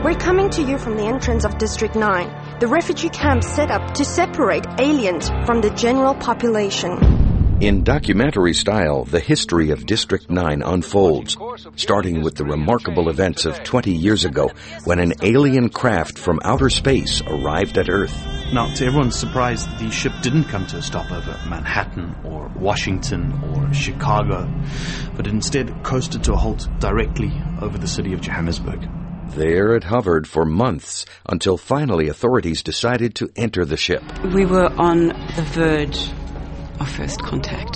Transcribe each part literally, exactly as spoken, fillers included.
We're coming to you from the entrance of District nine, the refugee camp set up to separate aliens from the general population. In documentary style, the history of District nine unfolds, starting with the remarkable events of twenty years ago when an alien craft from outer space arrived at Earth. Now, to everyone's surprise, the ship didn't come to a stop over Manhattan or Washington or Chicago, but instead coasted to a halt directly over the city of Johannesburg. There it hovered for months until finally authorities decided to enter the ship. We were on the verge of first contact.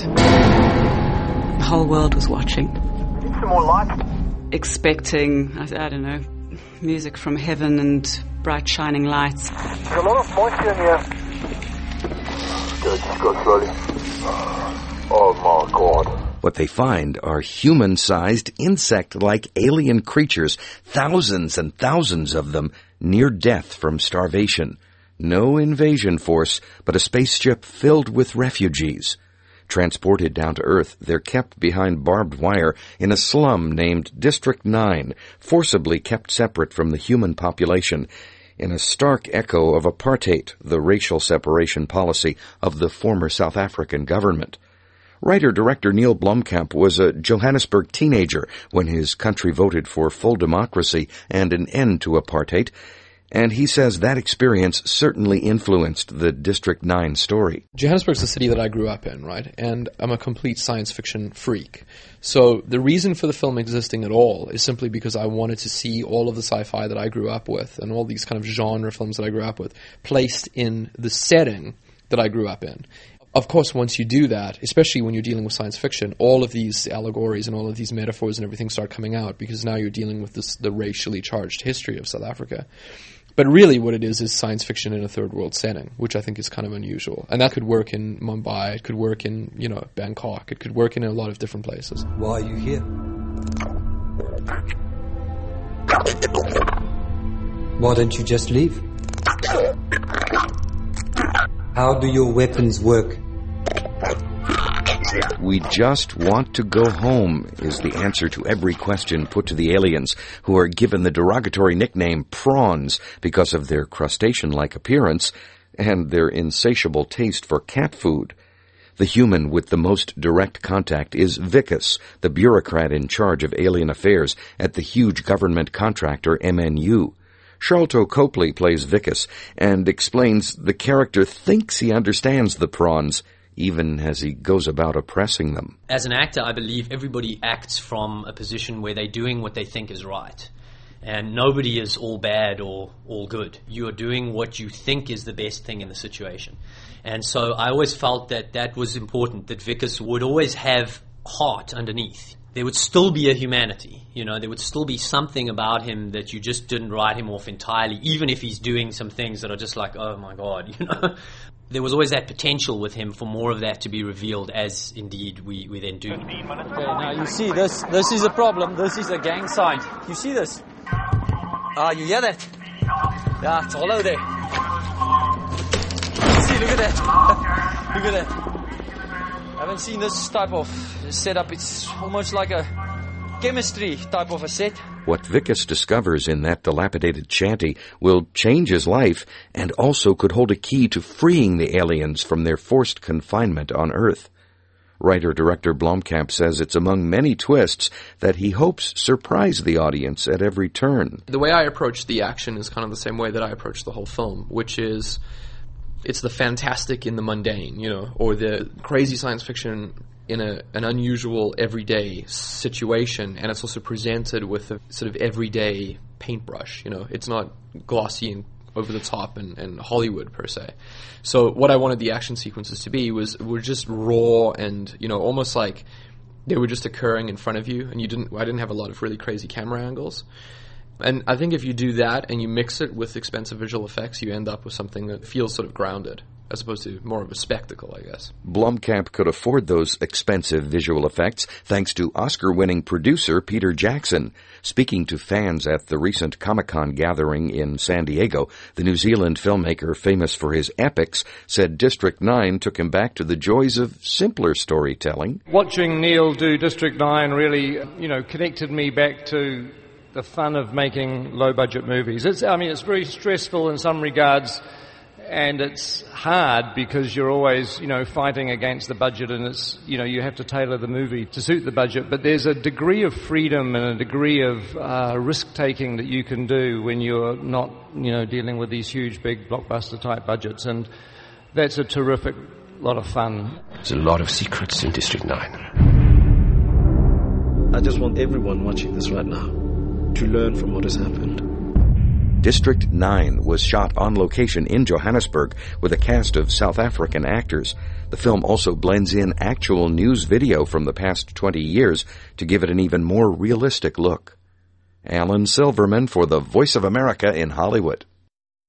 The whole world was watching. Some more light. Expecting, I, I don't know, music from heaven and bright shining lights. There's a lot of moisture in here. Good, just go slowly. Oh my God. What they find are human-sized, insect-like alien creatures, thousands and thousands of them, near death from starvation. No invasion force, but a spaceship filled with refugees. Transported down to Earth, they're kept behind barbed wire in a slum named District nine, forcibly kept separate from the human population, in a stark echo of apartheid, the racial separation policy of the former South African government. Writer-director Neil Blomkamp was a Johannesburg teenager when his country voted for full democracy and an end to apartheid, and he says that experience certainly influenced the District nine story. Johannesburg's the city that I grew up in, right? And I'm a complete science fiction freak. So the reason for the film existing at all is simply because I wanted to see all of the sci-fi that I grew up with and all these kind of genre films that I grew up with placed in the setting that I grew up in. Of course, once you do that, especially when you're dealing with science fiction, all of these allegories and all of these metaphors and everything start coming out because now you're dealing with this, the racially charged history of South Africa. But really what it is is science fiction in a third world setting, which I think is kind of unusual. And that could work in Mumbai, it could work in, you know, Bangkok, it could work in a lot of different places. Why are you here? Why don't you just leave? How do your weapons work? We just want to go home is the answer to every question put to the aliens, who are given the derogatory nickname prawns because of their crustacean-like appearance and their insatiable taste for cat food. The human with the most direct contact is Vicus, the bureaucrat in charge of alien affairs at the huge government contractor M N U. Sharlto Copley plays Vicus and explains the character thinks he understands the prawns, even as he goes about oppressing them. As an actor, I believe everybody acts from a position where they're doing what they think is right. And nobody is all bad or all good. You are doing what you think is the best thing in the situation. And so I always felt that that was important, that Vicus would always have heart underneath. There would still be a humanity, you know, there would still be something about him that you just didn't write him off entirely, even if he's doing some things that are just like, oh my God, you know. There was always that potential with him for more of that to be revealed, as indeed we, we then do. Okay, now you see this, this is a problem, this is a gang sign. You see this? Ah, uh, you hear that? Yeah, it's hollow there. See, look at that. Look at that. I haven't seen this type of setup. It's almost like a chemistry type of a set. What Vicus discovers in that dilapidated shanty will change his life and also could hold a key to freeing the aliens from their forced confinement on Earth. Writer-director Blomkamp says it's among many twists that he hopes surprise the audience at every turn. The way I approach the action is kind of the same way that I approach the whole film, which is it's the fantastic in the mundane, you know, or the crazy science fiction in a, an unusual everyday situation, and it's also presented with a sort of everyday paintbrush, you know. It's not glossy and over the top and, and Hollywood per se. So what I wanted the action sequences to be was were just raw and, you know, almost like they were just occurring in front of you, and you didn't I didn't have a lot of really crazy camera angles. And I think if you do that and you mix it with expensive visual effects, you end up with something that feels sort of grounded, as opposed to more of a spectacle, I guess. Blomkamp could afford those expensive visual effects thanks to Oscar-winning producer Peter Jackson. Speaking to fans at the recent Comic-Con gathering in San Diego, the New Zealand filmmaker famous for his epics said District nine took him back to the joys of simpler storytelling. Watching Neil do District nine really, you know, connected me back to the fun of making low-budget movies. It's, I mean, it's very stressful in some regards, and it's hard because you're always, you know, fighting against the budget, and it's, you know, you have to tailor the movie to suit the budget. But there's a degree of freedom and a degree of uh, risk-taking that you can do when you're not, you know, dealing with these huge, big blockbuster-type budgets, and that's a terrific lot of fun. There's a lot of secrets in District nine. I just want everyone watching this right now to learn from what has happened. District nine was shot on location in Johannesburg with a cast of South African actors. The film also blends in actual news video from the past twenty years to give it an even more realistic look. Alan Silverman for the Voice of America in Hollywood.